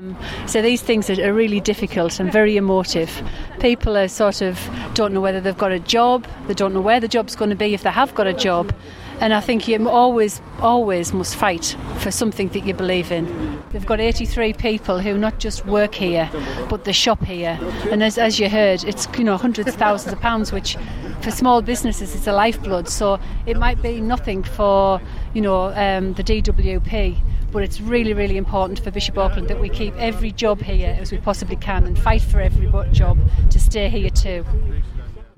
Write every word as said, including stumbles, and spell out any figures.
So these things are, are really difficult and very emotive. People are sort of don't know whether they've got a job, they don't know where the job's going to be if they have got a job. And I think you always, always must fight for something that you believe in. They've got eighty-three people who not just work here, but they shop here. And as as you heard, it's, you know, hundreds of thousands of pounds, which for small businesses is a lifeblood. So it might be nothing for, you know, um, the D W P, but it's really, really important for Bishop Auckland that we keep every job here as we possibly can and fight for every job to stay here too.